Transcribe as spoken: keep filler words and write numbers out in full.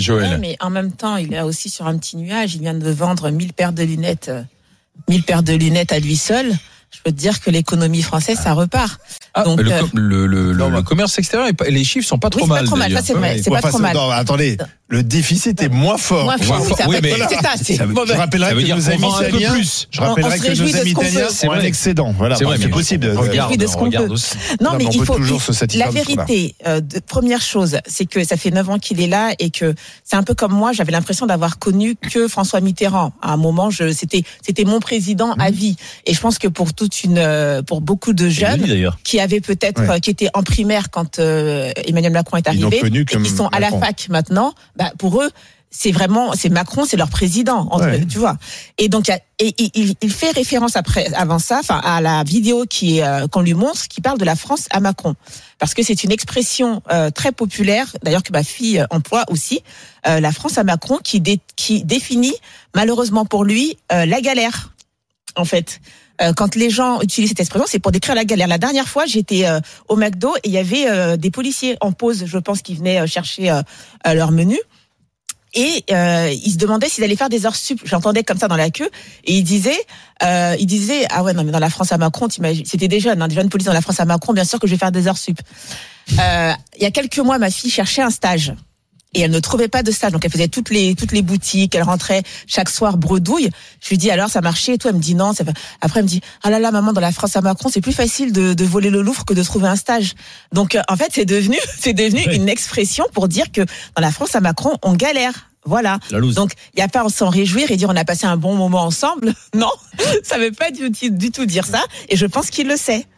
Joël. Ouais, mais en même temps, il est aussi sur un petit nuage. Il vient de vendre mille paires de lunettes, euh, mille paires de lunettes à lui seul. Je peux te dire que l'économie française, ça repart. Ah, Donc, le, euh, com- le, le, le, non, le commerce extérieur, est pas- les chiffres sont pas trop oui, c'est mal. pas trop mal. d'ailleurs. Ça, c'est vrai. Ouais. C'est Ouais, pas enfin, trop mal. non, attendez, le déficit est moins fort. Moins fort, oui, ça oui, va- mais- c'est ça. C'est, Ça veut- bon, je ben, rappellerai Ça veut que dire nos qu'on amis vend un peu italiens, plus. je rappellerai On- on se que nos réjouit de amis ce qu'on italiens peut. sont un excédent. Voilà, C'est bon, vrai, c'est mais possible. de- on regarde. Regarde, de ce on qu'on regarde peut. aussi. Non, Non, mais mais on il peut faut. toujours il- se satisfaire La de ce qu'on a. vérité, euh, de, première chose, c'est que ça fait neuf ans qu'il est là et que c'est un peu comme moi. J'avais l'impression d'avoir connu que François Mitterrand. À un moment, je, c'était, c'était mon président à vie. Et je pense que pour toute une, euh, pour beaucoup de jeunes d'ailleurs. qui avaient peut-être, Ouais. euh, qui étaient en primaire quand euh, Emmanuel Macron est Ils n'ont arrivé, connu et que qui sont à la Macron. fac maintenant, bah pour eux. C'est vraiment, c'est Macron, c'est leur président, entre, Ouais. tu vois. Et donc, il y a- et, et- il, il fait référence après, avant ça, enfin, à la vidéo qui, est, euh, qu'on lui montre, qui parle de la France à Macron, parce que c'est une expression euh, très populaire, d'ailleurs que ma fille euh, emploie aussi, euh, la France à Macron, qui, dé, qui définit malheureusement pour lui euh, la galère, en fait. Euh, quand les gens utilisent cette expression, c'est pour décrire la galère. La dernière fois, j'étais euh, au McDo et il y avait euh, des policiers en pause, je pense, qui venaient euh, chercher euh, euh, leur menu. Et euh, ils se demandaient s'ils allaient faire des heures sup. J'entendais comme ça dans la queue. Et ils disaient, euh, ils disaient, ah ouais, non mais dans la France à Macron, t'imagines, c'était des jeunes, hein, des jeunes policiers dans la France à Macron, bien sûr que je vais faire des heures sup. Euh, il y a quelques mois, ma fille cherchait un stage. Et elle ne trouvait pas de stage, donc elle faisait toutes les toutes les boutiques, elle rentrait chaque soir bredouille. Je lui dis alors ça marchait et tout, elle me dit non. Ça... Après elle me dit ah là là maman, dans la France à Macron c'est plus facile de, de voler le Louvre que de trouver un stage. Donc euh, en fait c'est devenu c'est devenu oui. une expression pour dire que dans la France à Macron on galère. Voilà. Donc il y a pas à s'en réjouir et dire on a passé un bon moment ensemble. Non, ça veut pas du, du tout dire ça. Et je pense qu'il le sait.